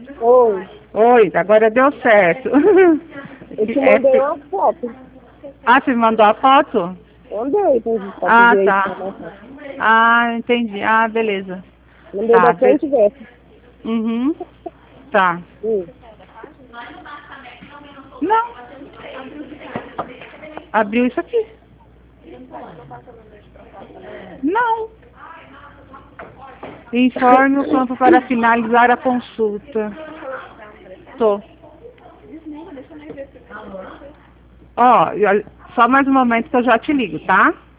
Oi, Oi, agora deu certo. eu te mandei uma foto. Ah, você me mandou a foto? Mandei pra tu Ah, ver aí. tá. Ah, entendi. Ah, beleza. Mandei Tá, da frente e verso. Uhum. Tá. Hum. Não. Abriu isso aqui. Não. Informe o campo para finalizar a consulta. Tô. Ó, só mais um momento que eu já te ligo, tá?